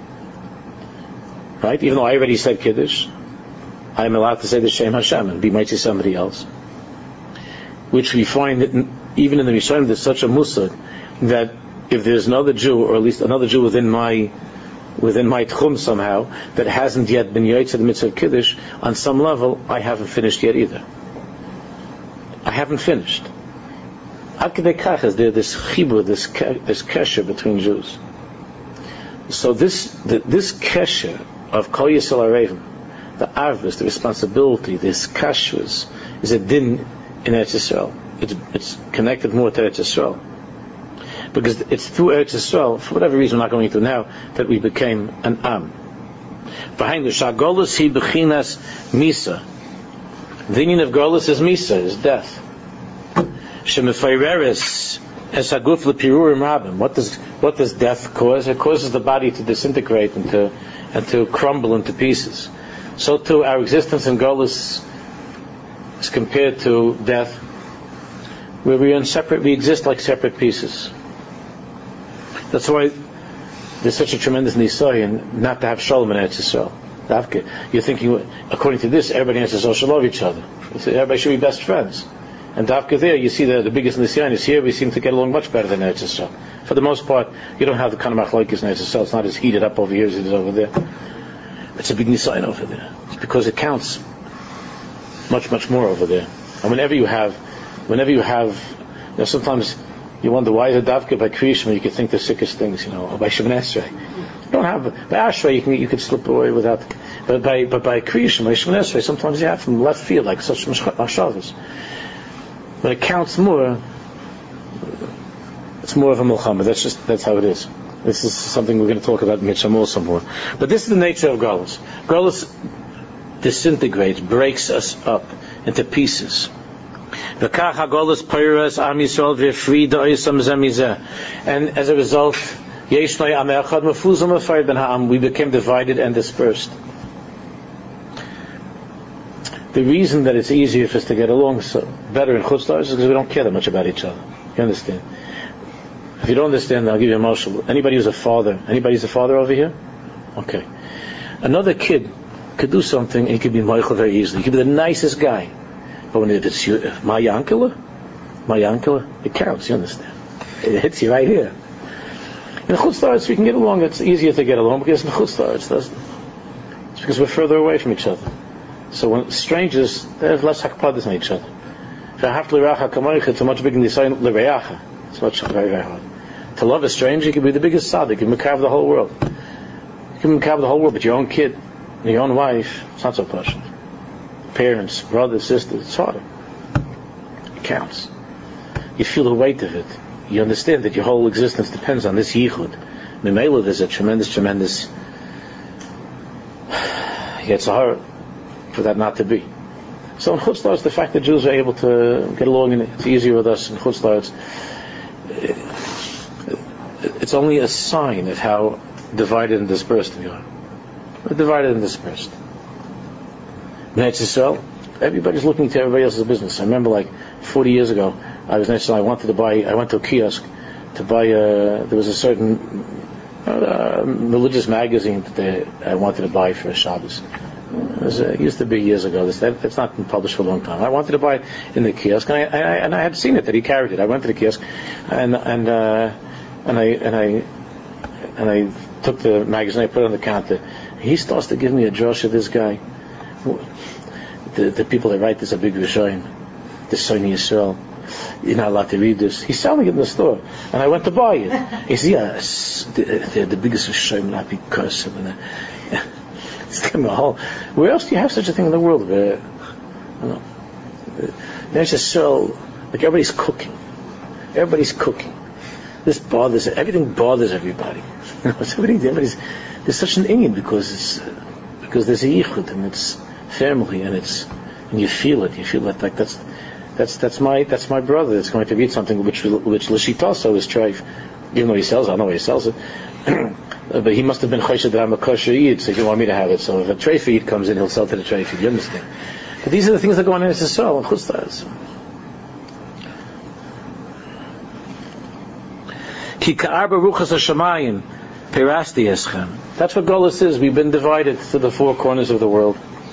Speaker 1: right? Even though I already said Kiddush, I am allowed to say the Shem Hashem and be Maitzi somebody else. Which we find that in, even in the Rishonim, there's such a musad that if there's another Jew, or at least another Jew within my within my tchum somehow, that hasn't yet been Yaitz the mitzvah of Kiddush, on some level, I haven't finished yet either. I haven't finished. Ad kedei kach is there this chibur, this this kesher between Jews. So this the, this kesher of Kol Yisrael Arevim, the arvus, the responsibility, this kashrus, is a din in Eretz Yisrael. It's, it's connected more to Eretz Yisrael. Because it's through Eretz Yisrael, for whatever reason we're not going into now, that we became an Am. Behind the Shagolus hi bechinas Misa. The union of Golus is Misa, is death. Shemefeireres es haguf lepirurim rabim. What does what does death cause? It causes the body to disintegrate and to and to crumble into pieces. So too our existence in Golus is compared to death, where we are separate, we exist like separate pieces. That's why there's such a tremendous nisayon not to have shalom in Eretz Yisrael. You're thinking, according to this, everybody has to social love each other. Everybody should be best friends. And Dafka there, you see the, the biggest nisayon is here. We seem to get along much better than Eretz Yisrael. For the most part, you don't have the kind of machlokes in Eretz Yisrael. It's not as heated up over here as it is over there. It's a big nisayon over there. It's because it counts much, much more over there. And whenever you have, whenever you have, know, sometimes you wonder why is it Davka by Kriyishma you could think the sickest things, you know, or by Shemoneh Esrei. You don't have, by Ashrei you can you could slip away without, but by but by Kriyishma, by Shemoneh Esrei, sometimes you have from left field, like such Mashavas. But it counts more, it's more of a Mulchama, that's just, that's how it is. This is something we're going to talk about in Mitzvah some more. But this is the nature of Galus. Galus disintegrates, breaks us up into pieces. And as a result, we became divided and dispersed. The reason that it's easier for us to get along so better in Chutz La'aretz is because we don't care that much about each other. You understand? If you don't understand, I'll give you a marshal. Anybody who's a father, anybody who's a father over here? Okay. Another kid could do something and he could be Michael very easily. He could be the nicest guy. But when it's your, my Yankala, my Yankala, it counts, you understand? It hits you right here. In Chutz La'aretz we can get along, it's easier to get along because in Chutz La'aretz it doesn't. It's because we're further away from each other. So when strangers, they have less hakpadas on each other. It's a much bigger than l'reacha. It's much, very, very hard. To love a stranger, you can be the biggest tzaddik. You can makav the whole world. You can makav the whole world, but your own kid, your own wife, it's not so possible. Parents, brothers, sisters, it's harder. It counts. You feel the weight of it. You understand that your whole existence depends on this yichud. Memela, there's a tremendous, tremendous. It's hard for that not to be. So in Chutz La'aretz, the fact that Jews are able to get along, and it's easier with us in Chutz La'aretz, it's only a sign of how divided and dispersed we are. We're divided and dispersed. Bnei Yisrael, everybody's looking to everybody else's business. I remember like forty years ago, I was next to, I wanted to buy, I went to a kiosk to buy a, there was a certain uh, religious magazine that they, I wanted to buy for a Shabbos. It, was, uh, it used to be years ago. This, that, it's not been published for a long time. I wanted to buy it in the kiosk, and I, I, and I had seen it that he carried it. I went to the kiosk, and and uh, and I and I and I took the magazine. I put it on the counter. He starts to give me a drush of this guy. The, the people that write this are big Rishonim, the Soni Yisrael. You're not allowed to read this. He's selling it in the store, and I went to buy it. He said, "Yes, they're the biggest Rishonim, not because of it." Where else do you have such a thing in the world? Where, you know, there's just so, like everybody's cooking. Everybody's cooking. This bothers, everything bothers everybody. You know, everybody's, there's such an inyan because it's, because there's a yichud and it's family and it's, and you feel it. You feel it like that's, that's, that's my, that's my brother that's going to eat something which, which L'shitaso is treif. Even though he sells it, I don't know where he sells it. But he must have been choshed that I'm a kosher yid, so he didn't want me to have it. So if a treifa yid comes in, he'll sell to the treifa yid. You understand? But these are the things that go on in Yisrael and Chutz La'aretz. Ki ka'arba ruchas hashamayim perasti eschem. That's what Golus is. We've been divided to the four corners of the world.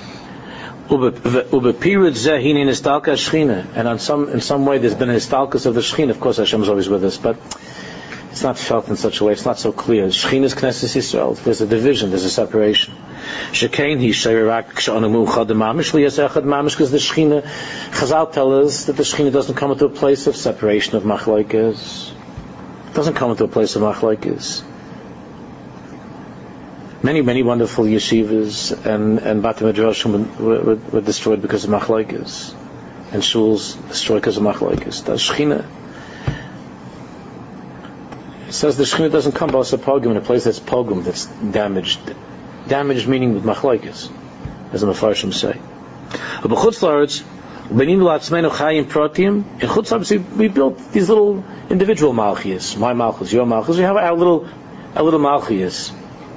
Speaker 1: Ubepirud zeh hine nistalka shchina. And on some, in some way, there's been a nistalkus of the shchina. Of course, Hashem is always with us, but it's not felt in such a way. It's not so clear. Shechina is Knesset Yisrael. There's a division. There's a separation. Shekein hi sheirak k'shanu muchad mamish liyasechad mamish, because the Shechina, Chazal tell us that the Shechina doesn't come into a place of separation of machlokes. It doesn't come into a place of machlokes. Many, many wonderful yeshivas and and Bate Midrashim were, were, were destroyed because of machlokes, and shuls destroyed because of machlokes. The Shechina. It says the Shechina doesn't come by a pogrom in a place that's pogrom, that's damaged. Damaged meaning with machlokes, as the Mefarshim say. But Chutz La'aretz, in Chutz La'aretz we built these little individual malchias, my malchus, your malchus. We have our little, our little malchias.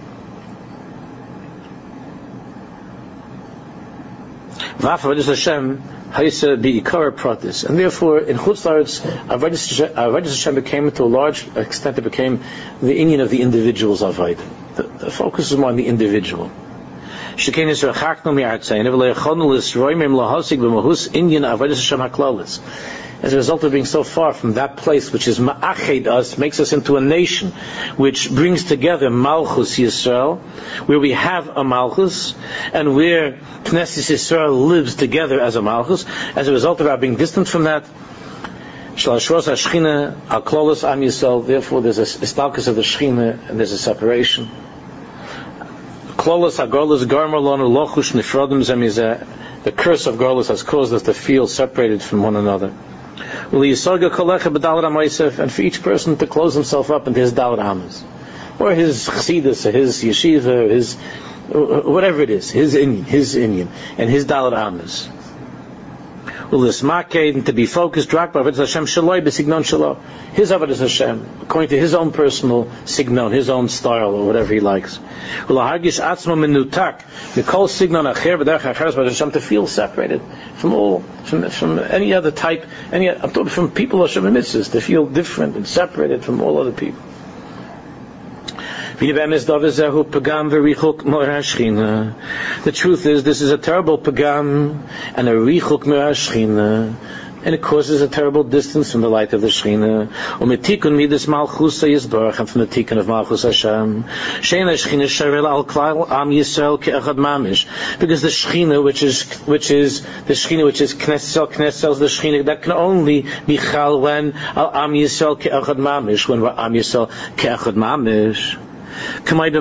Speaker 1: Hashem. And therefore, in Chutz La'aretz, Avodas Hashem became, to a large extent, it became the inyan of the individual's avodah. The, the focus is more on the individual. As a result of being so far from that place which is ma'ached us, makes us into a nation which brings together Malchus Yisrael, where we have a Malchus, and where Knesset Yisrael lives together as a Malchus. As a result of our being distant from that, Shalashros HaShechina Al Klolos Am Yisrael. Therefore, there's a stalkus of the Shechina, and there's a separation. Klolos HaGorlos Garmer Lonu Lochush Nifrodim Zem Yizeh. The curse of Gorlos has caused us to feel separated from one another. And for each person to close himself up into his Dalet Amas, or his Chassidus, or his Yeshiva, or his whatever it is, his Inyan, his Inyan, and his Dalet Amas. And to be focused, his avodas Hashem, according to his own personal signon, his own style, or whatever he likes. To feel separated from all, from, from any other type, any, I'm talking from people of Hashem mitzvahs, to feel different and separated from all other people. The truth is, this is a terrible pagam and a richuk mir Shechina, and it causes a terrible distance from the light of the Shechina. Umetikun midas malchus yisbarach, and from the tikkun of malchus Hashem. Sheina Shechina sharel al klal am Yisrael ke'echad mamish, because the Shechina, which is which is the Shechina, which is Knesset Knesset, the Shechina that can only be chal when al am Yisrael ke'echad mamish, when we're am Yisrael ke'echad mamish. That's why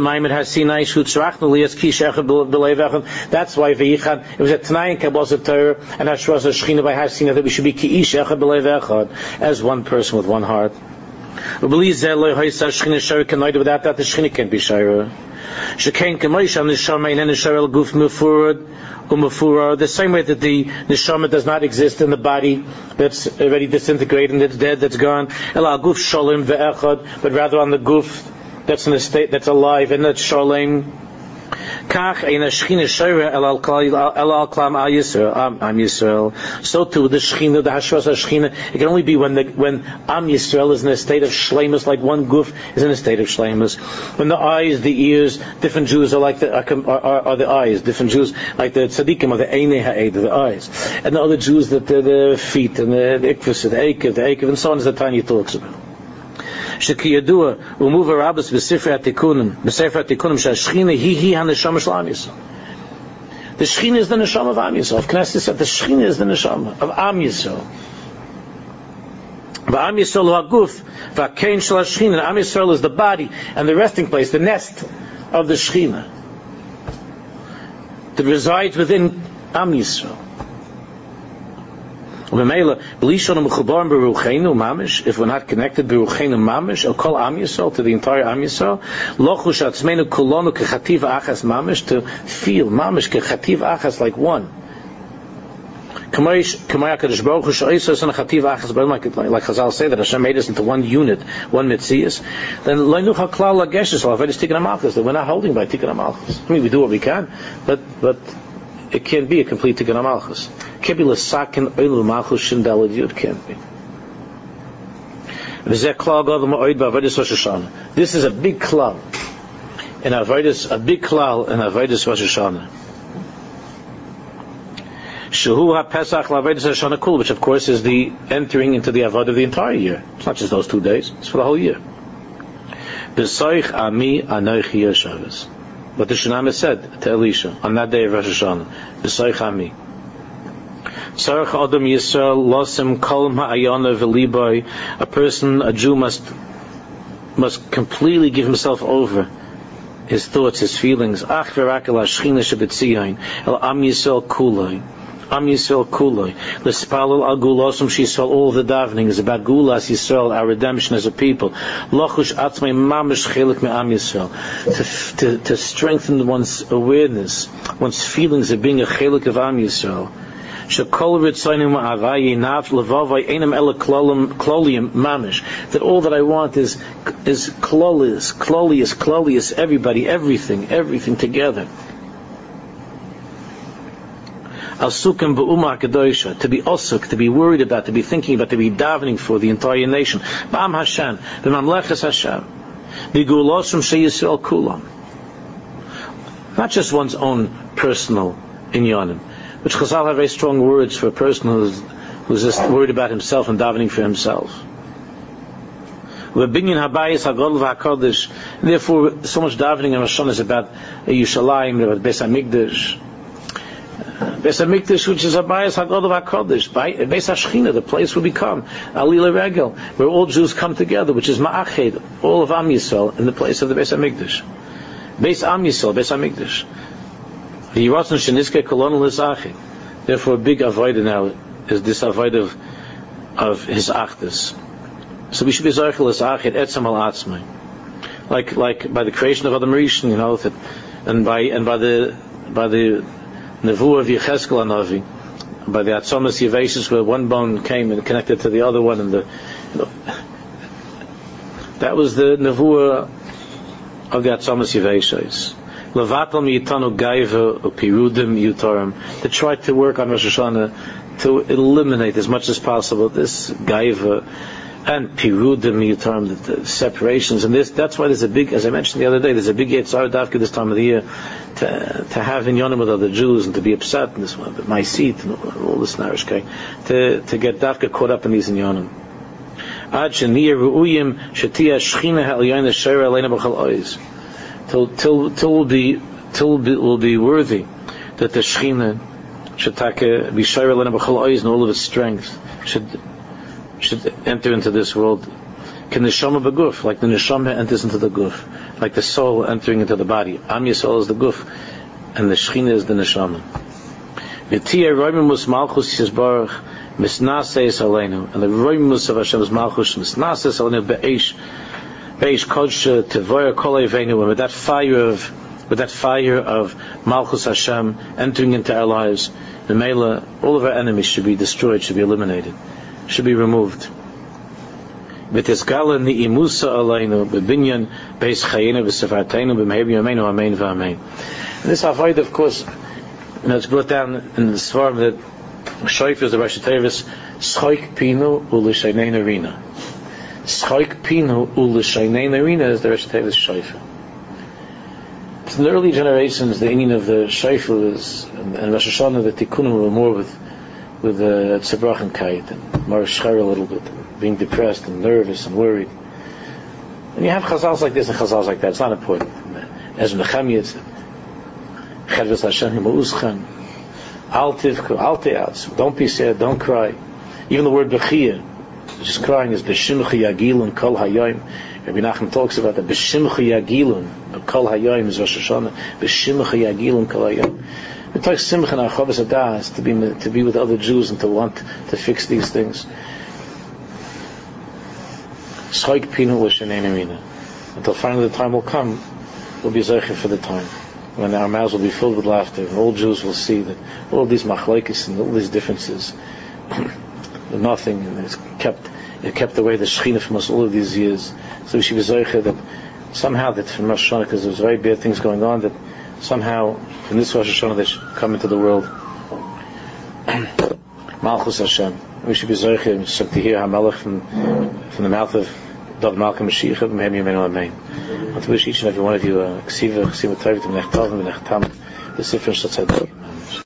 Speaker 1: V'yichad, it was a Tanai in Kabbalah Torah and Hashras Shechina by Hasina that we should be Ki'ish Echad B'Leiv Echad, as one person with one heart. Without that, the Shechina can't be Shira. The same way that the neshama does not exist in the body that's already disintegrated, that's dead, that's gone, but rather on the guf that's in a state that's alive and that's shalem. Kach ein Shechina shayra el al klam al Yisrael am Yisrael. So too the Shechina, the Hashras Shechina, it can only be when the when Am Yisrael is in a state of shleimus, like one guf is in a state of shleimus. When the eyes, the ears, different Jews are like the are, are, are the eyes. Different Jews like the tzaddikim are the einei ha'ed, the eyes, and the other Jews that the, the feet and the, the ikvus, the eikev, the eikev, and so on, as the Tanya talks about. Shekiyadua umuva rabbis b'sifrei atikunim b'sifrei atikunim shashchina hi hi haneshama shel Am Yisrael. The Shechina is the neshama of Am Yisrael. Knesset said the Shechina is the neshama of Am Yisrael. V'Am Yisrael ha'guf v'akein shel Shechina. Am Yisrael is the body and the resting place, the nest of the Shechina that resides within Am Yisrael. If we're not connected berucheinu mamish, el kol Am Yisrael, to the entire Am Yisrael, lochush atzmeinu kulonu kechativ achas mamish, to feel mamish kechativ achas, like one. Like Chazal say that Hashem made us into one unit, one mitzias. Then leinuch haklal lageshes already tikkun hamalchus, that we're not holding by tikkun hamalchus. I mean, we do what we can, but but it can't be a complete tikkun hamalchus. Can't be l'sakin oilu malchus shindalad yud. Can't be. This is a big klal in avodas, a big klal in avodas Rosh Hashanah. Shehu ha-Pesach l'avodas Hashanah kul, which of course is the entering into the avodah of the entire year. It's not just those two days; it's for the whole year. B'soich ami anochi yoshavas. What the Shunammah said to Elisha on that day of Rosh Hashanah, B'soich ami. Tzarech Adam Yisrael losim kol ma'ayana v'libai. A person, a Jew, must must completely give himself over, his thoughts, his feelings. Ach v'rak el hashchina shebetzion el Am Yisrael kulai. Am Yisrael kulai. L'spalel al gulasum sh'Yisrael. All the davening is about gulas Yisrael, our redemption as a people. Lochush atzmei mamish chelik me Am Yisrael. To, to, to strengthen one's awareness, one's feelings of being a chelik of Am Yisrael. That all that I want is is klolius, klolius, klolius, everybody, everything, everything together. Asukim b'umah kedosha, to be osuk, to be worried about, to be thinking about, to be davening for the entire nation. Ba'am Hashem, b'mamleches Hashem, b'gulosum sheYisrael kulam. Not just one's own personal inyanim, which Chazal have very strong words for a person who's who's just worried about himself and davening for himself. Therefore, so much davening in Rosh Hashanah is about Yerushalayim, about Beis Hamikdash, Beis HaMikdash, which is a Bayis HaGodol HaKodesh, Beis HaShechina, the place will become Alila Regel, where all Jews come together, which is Ma'ached, all of Am Yisrael, in the place of the Beis HaMikdash. Beis Am Yisrael, Beis HaMikdash. V'yirotzen sheniskei kolonu l'zachet. Therefore, a big avodah now is this avodah of, of his achdus. So we should be zochel l'zachet etzem al atzmai. Like, like by the creation of Adam Rishon, you know, that, and by and by the by the nevuah of Yechezkel Hanavi, by the atzomas Yevesis, where one bone came and connected to the other one, and the you know, that was the nevuah of the atzomas Yevesis. Levatal miyitanu gaiva upirudim yutorim, to try to work on Rosh Hashanah to eliminate as much as possible this gaiva and pirudim yutorim, the, the separations, and this. That's why there's a big, as I mentioned the other day, there's a big Yetzar Davka this time of the year to to have inyanim with other Jews and to be upset in this one, but my seat and all this narishkei, to to get Davka caught up in these inyanim. Ad sheniyah ru'uyim shetiyah shechina ha'elyon asher aleinu b'chol oiz. Till till till will be till be, will be worthy that the Shechina should take a b'shayr aleinu b'chol oiz and all of its strength should should enter into this world. Can the neshama beguf, like the neshama enters into the guf, like the soul entering into the body. Am Yisrael is the guf, and the Shechina is the neshama. V'tiyah roimus malchus yisbarach misnaseis aleinu, and the roimus of Hashem's malchus misnaseis aleinu be'esh be'esh kodsha tevoyer kol eivenu, and with that fire of with that fire of malchus Hashem entering into our lives, the Mela, all of our enemies should be destroyed, should be eliminated, should be removed. V'tizgala ni'imusa aleinu b'binyan beis chayinu v'sefarteinu b'meher b'yameinu amen v'amen. And this avoid, of course, you know, it's brought down in the Svarim that Shoifer is the Rosh Tevis Schoik Pinu U'Lishaynei Narina. Schoik Pinu U'Lishaynei Narina is the Rosh Tevis Shoifer. In the early generations, the Indian of the Shoifer was, and, and Rosh Hashanah, the Tikkunim were more with with uh, Tzebrach and Kait, and more Shcher a little bit, being depressed and nervous and worried. And you have chazals like this and chazals like that. It's not important. As Nehemiah, it's Chedves Hashem Hima'uschan, Al Tivku, Al Te'atz. Don't be sad, don't cry. Even the word Bechiyah, which is crying, is B'shimcha Yagilun Kol Hayom. Rabbi Nachman talks about that. B'shimcha Yagilun Kol Hayom is Rosh Hashanah. B'shimcha Yagilun Kol Hayom. It takes simcha and achavas adas to be to be with other Jews and to want to fix these things. Schoik pinu l'shenei narina. Until finally the time will come, we'll be zeicher for the time when our mouths will be filled with laughter, and all Jews will see that all these machlokes and all these differences are nothing, and it's kept it kept away the Shechina from us all of these years. So we should be zeicher that somehow that from Rosh Hashanah, because there's very bad things going on, that somehow in this Rosh Hashanah they should come into the world. Malchus Hashem. We should be zeicher to hear HaMelech from from the mouth of David Malka Mashiach Mehem Yemenu Amen. I want to wish each and every one of you a ksiva, ksiva tovim, v'nech tam, the Sefer Shatzadah.